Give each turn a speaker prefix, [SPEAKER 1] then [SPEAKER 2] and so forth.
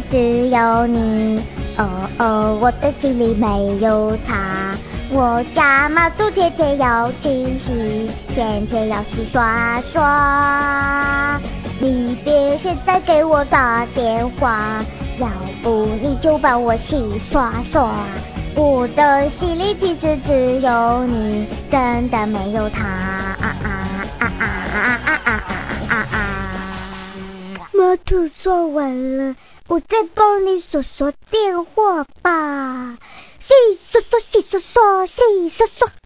[SPEAKER 1] 只有你。我的心里没有他。我家马祖天天要清洗，天天要洗刷刷。你别现在给我打电话，要不你就帮我洗刷刷。我的心里其实只有你，真的没有他。马祖说完了，我再帮你说说电话吧。洗刷刷，洗刷刷，洗刷刷。